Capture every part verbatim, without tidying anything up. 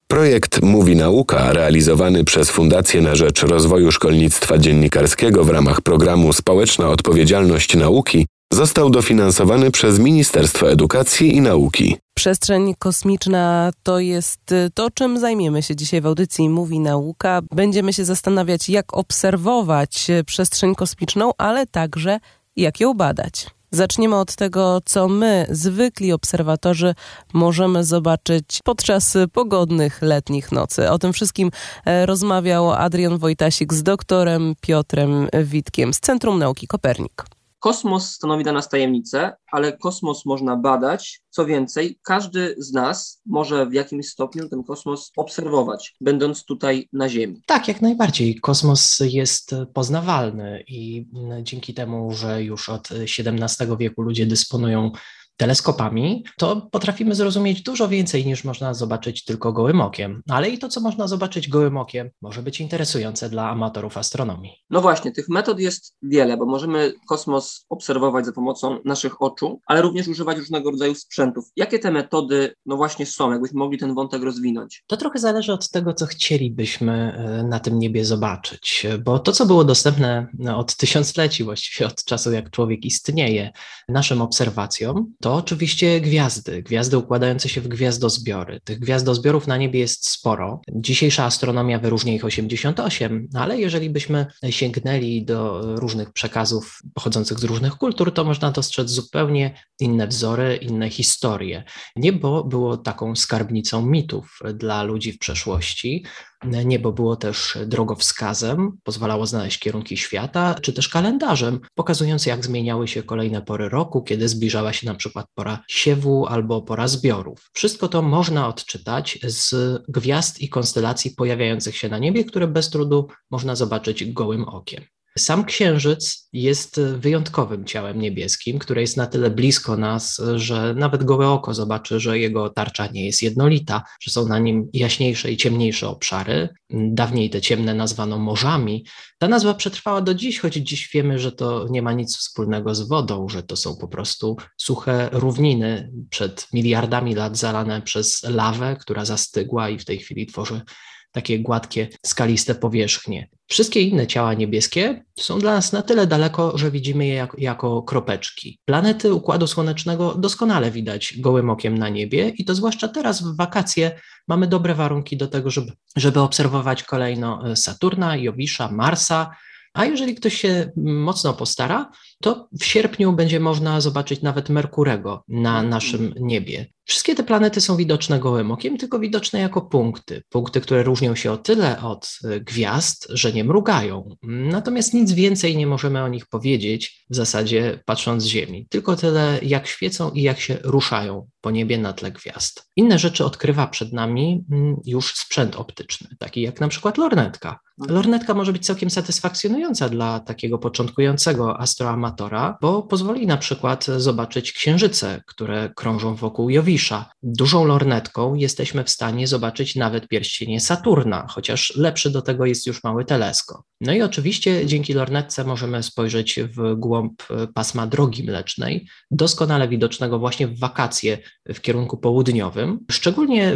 Projekt Mówi Nauka, realizowany przez Fundację na rzecz Rozwoju Szkolnictwa Dziennikarskiego w ramach programu Społeczna Odpowiedzialność Nauki, został dofinansowany przez Ministerstwo Edukacji i Nauki. Przestrzeń kosmiczna to jest to, czym zajmiemy się dzisiaj w audycji Mówi Nauka. Będziemy się zastanawiać, jak obserwować przestrzeń kosmiczną, ale także jak ją badać. Zaczniemy od tego, co my, zwykli obserwatorzy, możemy zobaczyć podczas pogodnych letnich nocy. O tym wszystkim rozmawiał Adrian Wojtasik z doktorem Piotrem Witkiem z Centrum Nauki Kopernik. Kosmos stanowi dla nas tajemnicę, ale kosmos można badać. Co więcej, każdy z nas może w jakimś stopniu ten kosmos obserwować, będąc tutaj na Ziemi. Tak, jak najbardziej. Kosmos jest poznawalny i dzięki temu, że już od siedemnastego wieku ludzie dysponują teleskopami, to potrafimy zrozumieć dużo więcej niż można zobaczyć tylko gołym okiem. Ale i to, co można zobaczyć gołym okiem, może być interesujące dla amatorów astronomii. No właśnie, tych metod jest wiele, bo możemy kosmos obserwować za pomocą naszych oczu, ale również używać różnego rodzaju sprzętów. Jakie te metody, no właśnie są, jakbyśmy mogli ten wątek rozwinąć? To trochę zależy od tego, co chcielibyśmy na tym niebie zobaczyć, bo to, co było dostępne od tysiącleci, właściwie od czasu, jak człowiek istnieje, naszym obserwacjom, to To oczywiście gwiazdy, gwiazdy układające się w gwiazdozbiory. Tych gwiazdozbiorów na niebie jest sporo. Dzisiejsza astronomia wyróżnia ich osiemdziesiąt osiem, ale jeżeli byśmy sięgnęli do różnych przekazów pochodzących z różnych kultur, to można dostrzec zupełnie inne wzory, inne historie. Niebo było taką skarbnicą mitów dla ludzi w przeszłości. Niebo było też drogowskazem, pozwalało znaleźć kierunki świata, czy też kalendarzem, pokazując, jak zmieniały się kolejne pory roku, kiedy zbliżała się na przykład pora siewu albo pora zbiorów. Wszystko to można odczytać z gwiazd i konstelacji pojawiających się na niebie, które bez trudu można zobaczyć gołym okiem. Sam Księżyc jest wyjątkowym ciałem niebieskim, które jest na tyle blisko nas, że nawet gołe oko zobaczy, że jego tarcza nie jest jednolita, że są na nim jaśniejsze i ciemniejsze obszary. Dawniej te ciemne nazwano morzami. Ta nazwa przetrwała do dziś, choć dziś wiemy, że to nie ma nic wspólnego z wodą, że to są po prostu suche równiny przed miliardami lat zalane przez lawę, która zastygła i w tej chwili tworzy takie gładkie, skaliste powierzchnie. Wszystkie inne ciała niebieskie są dla nas na tyle daleko, że widzimy je jako, jako kropeczki. Planety Układu Słonecznego doskonale widać gołym okiem na niebie i to zwłaszcza teraz w wakacje mamy dobre warunki do tego, żeby, żeby obserwować kolejno Saturna, Jowisza, Marsa, a jeżeli ktoś się mocno postara, to w sierpniu będzie można zobaczyć nawet Merkurego na naszym niebie. Wszystkie te planety są widoczne gołym okiem, tylko widoczne jako punkty. Punkty, które różnią się o tyle od gwiazd, że nie mrugają. Natomiast nic więcej nie możemy o nich powiedzieć, w zasadzie patrząc z Ziemi. Tylko tyle, jak świecą i jak się ruszają po niebie na tle gwiazd. Inne rzeczy odkrywa przed nami już sprzęt optyczny, taki jak na przykład lornetka. Lornetka może być całkiem satysfakcjonująca dla takiego początkującego astroamatora, bo pozwoli na przykład zobaczyć księżyce, które krążą wokół Jowisza. Dużą lornetką jesteśmy w stanie zobaczyć nawet pierścienie Saturna, chociaż lepszy do tego jest już mały teleskop. No i oczywiście dzięki lornetce możemy spojrzeć w głąb pasma Drogi Mlecznej, doskonale widocznego właśnie w wakacje w kierunku południowym, szczególnie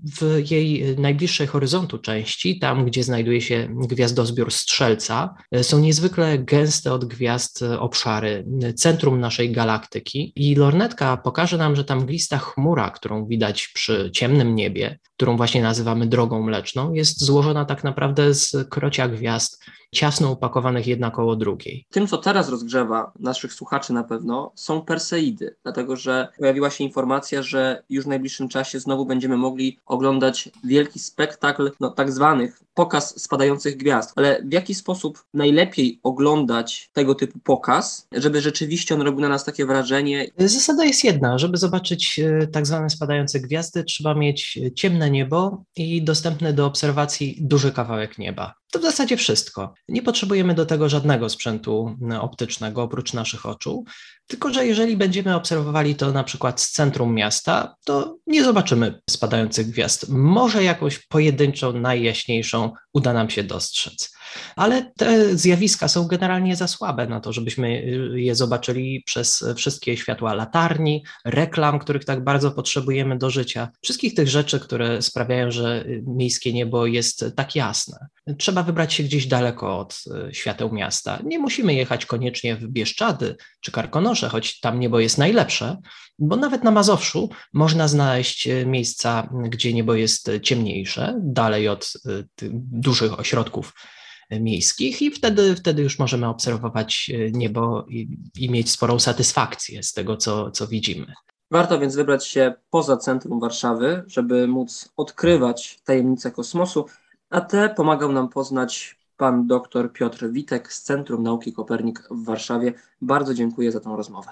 w jej najbliższej horyzontu części, tam gdzie znajduje się gwiazdozbiór Strzelca, są niezwykle gęste od gwiazd obszary, centrum naszej galaktyki i lornetka pokaże nam, że ta mglista chmura, którą widać przy ciemnym niebie, którą właśnie nazywamy Drogą Mleczną, jest złożona tak naprawdę z krocia gwiazd, ciasno upakowanych jedna koło drugiej. Tym, co teraz rozgrzewa naszych słuchaczy na pewno, są Perseidy, dlatego że pojawiła się informacja, że już w najbliższym czasie znowu będziemy mogli oglądać wielki spektakl, no tak zwanych pokaz spadających gwiazd. Ale w jaki sposób najlepiej oglądać tego typu pokaz, żeby rzeczywiście on robił na nas takie wrażenie? Zasada jest jedna, żeby zobaczyć tak zwane spadające gwiazdy, trzeba mieć ciemne niebo i dostępny do obserwacji duży kawałek nieba. To w zasadzie wszystko. Nie potrzebujemy do tego żadnego sprzętu optycznego oprócz naszych oczu, tylko że jeżeli będziemy obserwowali to na przykład z centrum miasta, to nie zobaczymy spadających gwiazd. Może jakąś pojedynczą, najjaśniejszą uda nam się dostrzec. Ale te zjawiska są generalnie za słabe na to, żebyśmy je zobaczyli przez wszystkie światła latarni, reklam, których tak bardzo potrzebujemy do życia. Wszystkich tych rzeczy, które sprawiają, że miejskie niebo jest tak jasne. Trzeba wybrać się gdzieś daleko od świateł miasta. Nie musimy jechać koniecznie w Bieszczady czy Karkonosze, choć tam niebo jest najlepsze, bo nawet na Mazowszu można znaleźć miejsca, gdzie niebo jest ciemniejsze, dalej od tych dużych ośrodków miejskich i wtedy, wtedy już możemy obserwować niebo i, i mieć sporą satysfakcję z tego, co, co widzimy. Warto więc wybrać się poza centrum Warszawy, żeby móc odkrywać tajemnice kosmosu, a te pomagał nam poznać pan dr Piotr Witek z Centrum Nauki Kopernik w Warszawie. Bardzo dziękuję za tę rozmowę.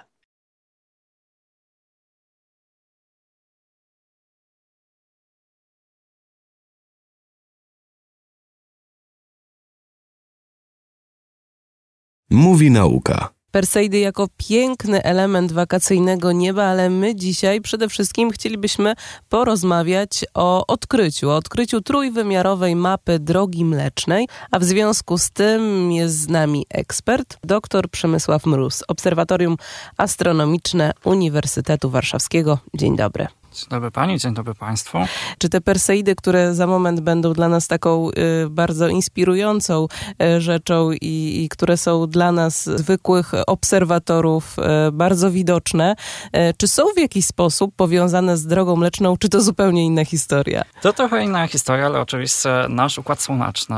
Mówi nauka. Perseidy jako piękny element wakacyjnego nieba, ale my dzisiaj przede wszystkim chcielibyśmy porozmawiać o odkryciu, o odkryciu trójwymiarowej mapy Drogi Mlecznej, a w związku z tym jest z nami ekspert, dr Przemysław Mróz, Obserwatorium Astronomiczne Uniwersytetu Warszawskiego. Dzień dobry. Dzień dobry Pani, dzień dobry Państwu. Czy te Perseidy, które za moment będą dla nas taką y, bardzo inspirującą y, rzeczą i, i które są dla nas, zwykłych obserwatorów, y, bardzo widoczne, y, czy są w jakiś sposób powiązane z Drogą Mleczną, czy to zupełnie inna historia? To trochę inna historia, ale oczywiście nasz Układ Słoneczny,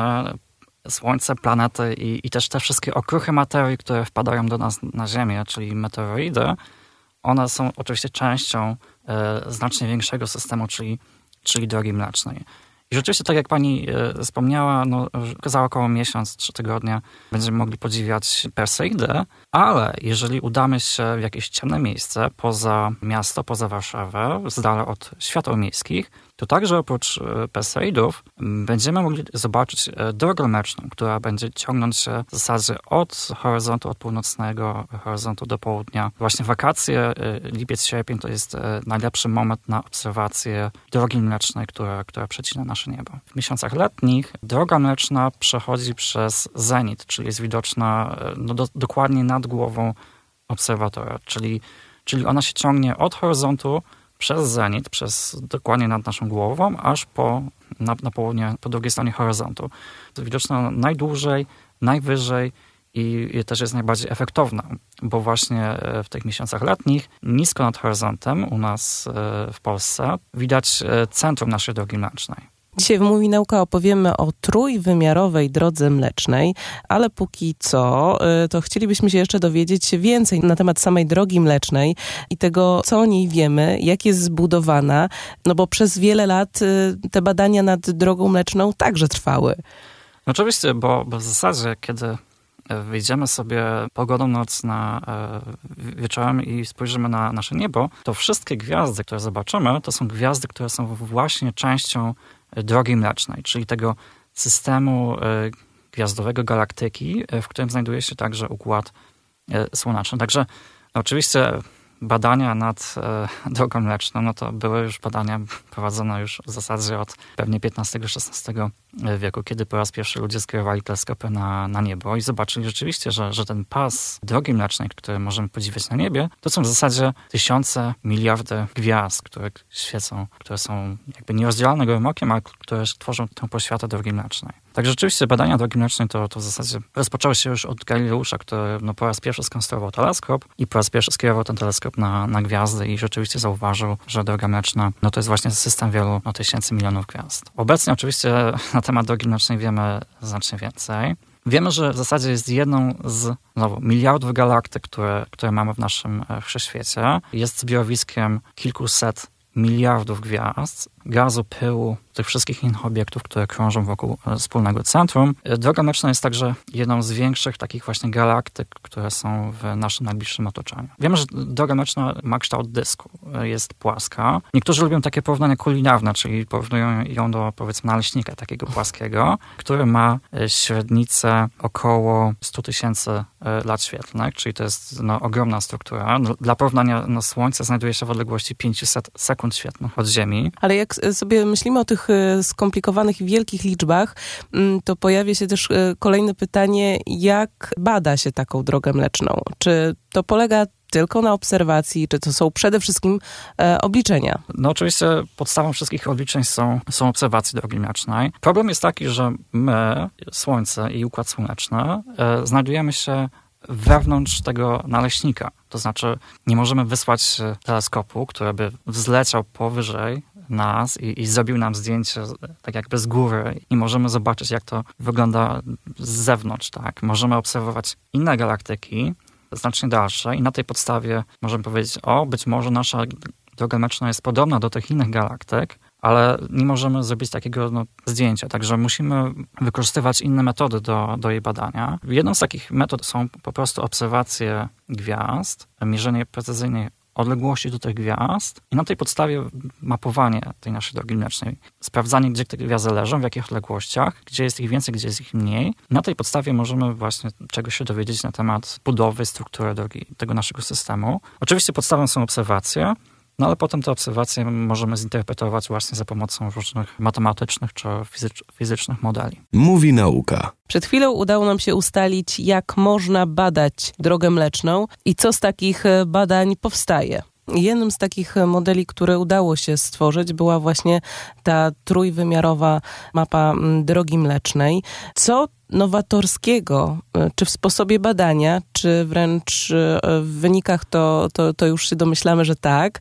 Słońce, planety i, i też te wszystkie okruchy materii, które wpadają do nas na Ziemię, czyli meteoroidy, one są oczywiście częścią e, znacznie większego systemu, czyli, czyli Drogi Mlecznej. I rzeczywiście, tak jak Pani e, wspomniała, no, za około miesiąc, trzy tygodnie będziemy mogli podziwiać Perseidy, ale jeżeli udamy się w jakieś ciemne miejsce, poza miasto, poza Warszawę, z dala od świateł miejskich, to także oprócz Perseidów będziemy mogli zobaczyć Drogę Mleczną, która będzie ciągnąć się w zasadzie od horyzontu, od północnego horyzontu do południa. Właśnie wakacje, lipiec, sierpień to jest najlepszy moment na obserwację Drogi Mlecznej, która, która przecina nasze niebo. W miesiącach letnich Droga Mleczna przechodzi przez zenit, czyli jest widoczna no, do, dokładnie nad głową obserwatora, czyli, czyli ona się ciągnie od horyzontu przez zenit, przez dokładnie nad naszą głową, aż po, na, na południe, po drugiej stronie horyzontu. To widoczna najdłużej, najwyżej i, i też jest najbardziej efektowna, bo właśnie w tych miesiącach letnich, nisko nad horyzontem u nas w Polsce, widać centrum naszej Drogi Mlecznej. Dzisiaj w Mówi Nauka opowiemy o trójwymiarowej Drodze Mlecznej, ale póki co to chcielibyśmy się jeszcze dowiedzieć więcej na temat samej Drogi Mlecznej i tego, co o niej wiemy, jak jest zbudowana, no bo przez wiele lat te badania nad Drogą Mleczną także trwały. No oczywiście, bo, bo w zasadzie, kiedy wyjdziemy sobie pogodą noc na e, wieczorem i spojrzymy na nasze niebo, to wszystkie gwiazdy, które zobaczymy, to są gwiazdy, które są właśnie częścią Drogi Mlecznej, czyli tego systemu e, gwiazdowego galaktyki, w którym znajduje się także Układ e, Słoneczny. Także oczywiście badania nad e, Drogą Mleczną, no to były już badania prowadzone już w zasadzie od pewnie piętnastego szesnastego wieku, kiedy po raz pierwszy ludzie skierowali teleskopy na, na niebo i zobaczyli rzeczywiście, że, że ten pas Drogi Mlecznej, który możemy podziwiać na niebie, to są w zasadzie tysiące, miliardy gwiazd, które świecą, które są jakby nierozdzielane gołym okiem, a które tworzą tę poświatę Drogi Mlecznej. Także rzeczywiście badania Drogi Mlecznej to, to w zasadzie rozpoczęły się już od Galileusza, który no, po raz pierwszy skonstruował teleskop i po raz pierwszy skierował ten teleskop na, na gwiazdy i rzeczywiście zauważył, że Droga Mleczna no, to jest właśnie system wielu no, tysięcy, milionów gwiazd. Obecnie oczywiście na temat Drogi Mlecznej wiemy znacznie więcej. Wiemy, że w zasadzie jest jedną z znowu, miliardów galaktyk, które, które mamy w naszym wszechświecie. Jest zbiorowiskiem kilkuset miliardów gwiazd, gazu, pyłu, tych wszystkich innych obiektów, które krążą wokół wspólnego centrum. Droga Mleczna jest także jedną z większych takich właśnie galaktyk, które są w naszym najbliższym otoczeniu. Wiemy, że Droga Mleczna ma kształt dysku, jest płaska. Niektórzy lubią takie porównania kulinarne, czyli porównują ją do, powiedzmy, naleśnika takiego płaskiego, który ma średnicę około sto tysięcy lat świetlnych, czyli to jest no, ogromna struktura. Dla porównania no, Słońce znajduje się w odległości pięćset sekund świetlnych od Ziemi. Ale jak sobie myślimy o tych skomplikowanych i wielkich liczbach, to pojawia się też kolejne pytanie, jak bada się taką Drogę Mleczną? Czy to polega tylko na obserwacji, czy to są przede wszystkim e, obliczenia? No oczywiście podstawą wszystkich obliczeń są, są obserwacje Drogi Mlecznej. Problem jest taki, że my, Słońce i Układ Słoneczny, e, znajdujemy się wewnątrz tego naleśnika. To znaczy nie możemy wysłać teleskopu, który by wzleciał powyżej nas i, i zrobił nam zdjęcie tak jakby z góry i możemy zobaczyć, jak to wygląda z zewnątrz. Tak? Możemy obserwować inne galaktyki, znacznie dalsze i na tej podstawie możemy powiedzieć, o, być może nasza Droga Mleczna jest podobna do tych innych galaktyk, ale nie możemy zrobić takiego no, zdjęcia, także musimy wykorzystywać inne metody do, do jej badania. Jedną z takich metod są po prostu obserwacje gwiazd, mierzenie precyzyjnej odległości do tych gwiazd i na tej podstawie mapowanie tej naszej Drogi Mlecznej, sprawdzanie, gdzie te gwiazdy leżą, w jakich odległościach, gdzie jest ich więcej, gdzie jest ich mniej. Na tej podstawie możemy właśnie czegoś się dowiedzieć na temat budowy, struktury drogi, tego naszego systemu. Oczywiście podstawą są obserwacje, no ale potem te obserwacje możemy zinterpretować właśnie za pomocą różnych matematycznych czy fizycz- fizycznych modeli. Mówi nauka. Przed chwilą udało nam się ustalić, jak można badać Drogę Mleczną i co z takich badań powstaje. Jednym z takich modeli, które udało się stworzyć, była właśnie ta trójwymiarowa mapa Drogi Mlecznej. Co nowatorskiego, czy w sposobie badania, czy wręcz w wynikach, to, to, to już się domyślamy, że tak,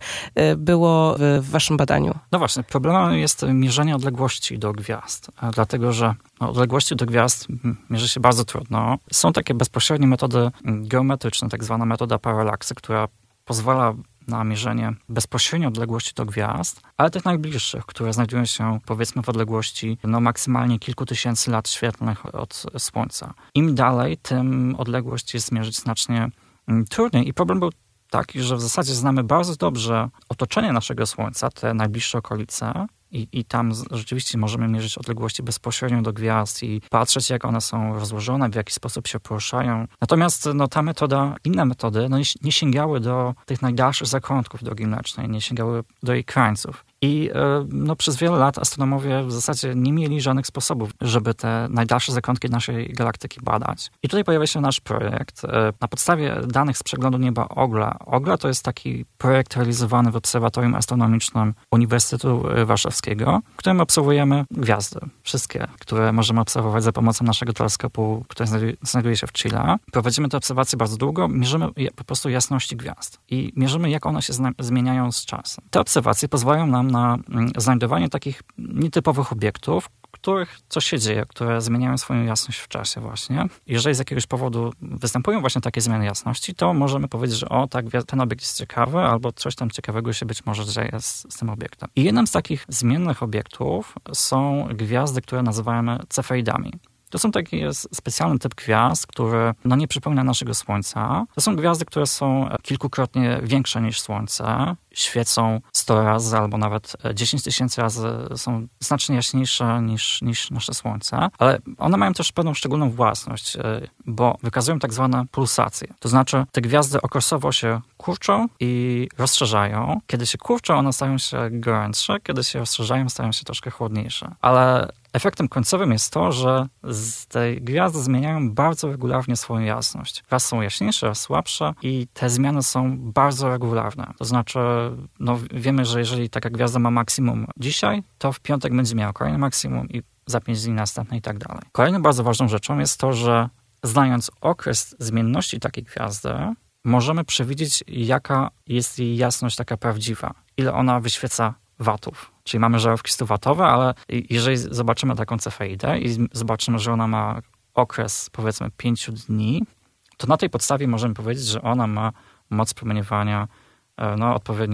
było w, w waszym badaniu? No właśnie, problemem jest mierzenie odległości do gwiazd, dlatego że odległości do gwiazd mierzy się bardzo trudno. Są takie bezpośrednie metody geometryczne, tak zwana metoda paralaksy, która pozwala na mierzenie bezpośrednio odległości do gwiazd, ale tych najbliższych, które znajdują się powiedzmy w odległości no maksymalnie kilku tysięcy lat świetlnych od Słońca. Im dalej, tym odległość jest zmierzyć znacznie trudniej i problem był taki, że w zasadzie znamy bardzo dobrze otoczenie naszego Słońca, te najbliższe okolice, I, I tam rzeczywiście możemy mierzyć odległości bezpośrednio do gwiazd i patrzeć, jak one są rozłożone, w jaki sposób się poruszają. Natomiast no, ta metoda, inne metody no, nie, nie sięgały do tych najdalszych zakątków Drogi Mlecznej, nie sięgały do jej krańców. I no, przez wiele lat astronomowie w zasadzie nie mieli żadnych sposobów, żeby te najdalsze zakątki naszej galaktyki badać. I tutaj pojawia się nasz projekt. Na podstawie danych z przeglądu nieba OGLA. OGLA to jest taki projekt realizowany w Obserwatorium Astronomicznym Uniwersytetu Warszawskiego, w którym obserwujemy gwiazdy. Wszystkie, które możemy obserwować za pomocą naszego teleskopu, który znajduje się w Chile. Prowadzimy te obserwacje bardzo długo, mierzymy po prostu jasności gwiazd i mierzymy, jak one się zmieniają z czasem. Te obserwacje pozwalają nam na znajdowanie takich nietypowych obiektów, których coś się dzieje, które zmieniają swoją jasność w czasie właśnie. Jeżeli z jakiegoś powodu występują właśnie takie zmiany jasności, to możemy powiedzieć, że o, tak, ten obiekt jest ciekawy, albo coś tam ciekawego się być może dzieje z, z tym obiektem. I jednym z takich zmiennych obiektów są gwiazdy, które nazywamy cefeidami. To są taki specjalny typ gwiazd, który no, nie przypomina naszego Słońca. To są gwiazdy, które są kilkukrotnie większe niż Słońce, świecą sto razy albo nawet dziesięć tysięcy razy, są znacznie jaśniejsze niż, niż nasze Słońce, ale one mają też pewną szczególną własność, bo wykazują tak zwane pulsacje. To znaczy te gwiazdy okresowo się kurczą i rozszerzają. Kiedy się kurczą, one stają się gorętsze, kiedy się rozszerzają, stają się troszkę chłodniejsze. Ale efektem końcowym jest to, że z tej gwiazdy zmieniają bardzo regularnie swoją jasność. Raz są jaśniejsze, raz słabsze i te zmiany są bardzo regularne. To znaczy, no wiemy, że jeżeli taka gwiazda ma maksimum dzisiaj, to w piątek będzie miała kolejne maksimum i za pięć dni następne i tak dalej. Kolejną bardzo ważną rzeczą jest to, że znając okres zmienności takiej gwiazdy, możemy przewidzieć, jaka jest jej jasność taka prawdziwa. Ile ona wyświeca watów. Czyli mamy żarówki stu watowe, ale jeżeli zobaczymy taką cefeidę i zobaczymy, że ona ma okres powiedzmy pięciu dni, to na tej podstawie możemy powiedzieć, że ona ma moc promieniowania no, odpowiednio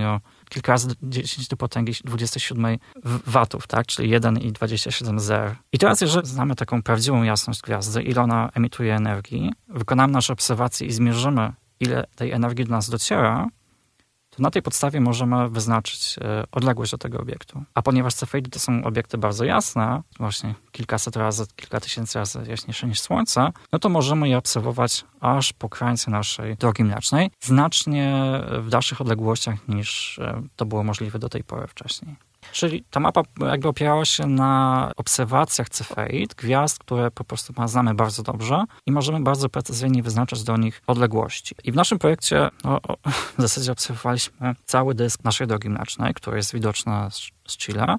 kilka razy dziesięć do potęgi dwudziestej siódmej watów, tak? Czyli jeden i dwadzieścia siedem zer. I teraz, jeżeli znamy taką prawdziwą jasność gwiazdy, ile ona emituje energii, wykonamy nasze obserwacje i zmierzymy, ile tej energii do nas dociera, to na tej podstawie możemy wyznaczyć odległość do tego obiektu. A ponieważ cefeidy to są obiekty bardzo jasne, właśnie kilkaset razy, kilka tysięcy razy jaśniejsze niż Słońce, no to możemy je obserwować aż po krańce naszej drogi mlecznej, znacznie w dalszych odległościach niż to było możliwe do tej pory wcześniej. Czyli ta mapa jakby opierała się na obserwacjach cefeid, gwiazd, które po prostu znamy bardzo dobrze i możemy bardzo precyzyjnie wyznaczać do nich odległości. I w naszym projekcie no, w zasadzie obserwowaliśmy cały dysk naszej drogi mlecznej, który jest widoczny z Chile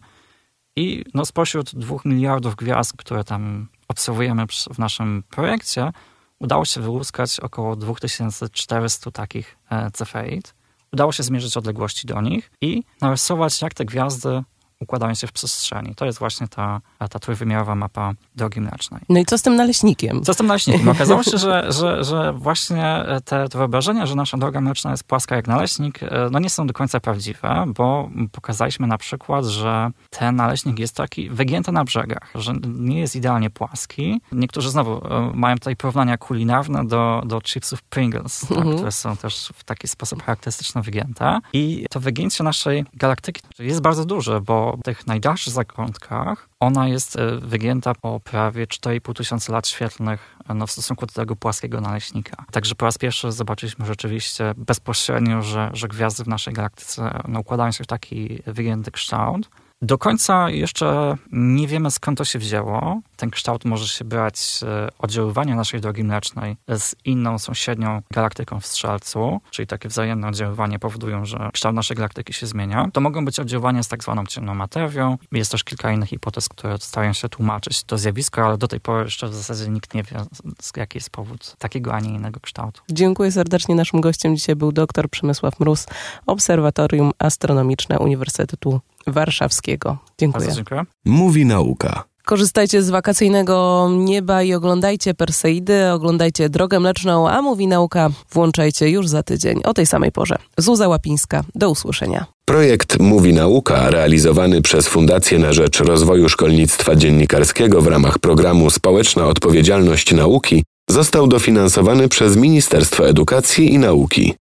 i no, spośród dwóch miliardów gwiazd, które tam obserwujemy w naszym projekcie, udało się wyłuskać około dwa tysiące czterysta takich cefeid. Udało się zmierzyć odległości do nich i narysować, jak te gwiazdy układają się w przestrzeni. To jest właśnie ta, ta trójwymiarowa mapa drogi mlecznej. No i co z tym naleśnikiem? Co z tym naleśnikiem? Okazało się, że, że, że właśnie te, te wyobrażenia, że nasza droga mleczna jest płaska jak naleśnik, no nie są do końca prawdziwe, bo pokazaliśmy na przykład, że ten naleśnik jest taki wygięty na brzegach, że nie jest idealnie płaski. Niektórzy znowu mają tutaj porównania kulinarne do, do chipsów Pringles, tak, mhm. które są też w taki sposób charakterystyczny wygięte. I to wygięcie naszej galaktyki jest bardzo duże, bo w tych najdalszych zakątkach ona jest wygięta o prawie cztery i pół tysiąca lat świetlnych no, w stosunku do tego płaskiego naleśnika. Także po raz pierwszy zobaczyliśmy rzeczywiście bezpośrednio, że, że gwiazdy w naszej galaktyce no, układają się w taki wygięty kształt. Do końca jeszcze nie wiemy, skąd to się wzięło. Ten kształt może się brać z oddziaływania naszej drogi mlecznej z inną sąsiednią galaktyką w Strzelcu, czyli takie wzajemne oddziaływanie powodują, że kształt naszej galaktyki się zmienia. To mogą być oddziaływania z tak zwaną ciemną materią. Jest też kilka innych hipotez, które starają się tłumaczyć to zjawisko, ale do tej pory jeszcze w zasadzie nikt nie wie, jaki jest powód takiego, a nie innego kształtu. Dziękuję serdecznie. Naszym gościem dzisiaj był dr Przemysław Mróz, Obserwatorium Astronomiczne Uniwersytetu Warszawskiego. Dziękuję. Bardzo dziękuję. Mówi nauka. Korzystajcie z wakacyjnego nieba i oglądajcie Perseidy, oglądajcie Drogę Mleczną, a Mówi Nauka włączajcie już za tydzień o tej samej porze. Zuza Łapińska, do usłyszenia. Projekt Mówi Nauka, realizowany przez Fundację na rzecz Rozwoju Szkolnictwa Dziennikarskiego w ramach programu Społeczna Odpowiedzialność Nauki, został dofinansowany przez Ministerstwo Edukacji i Nauki.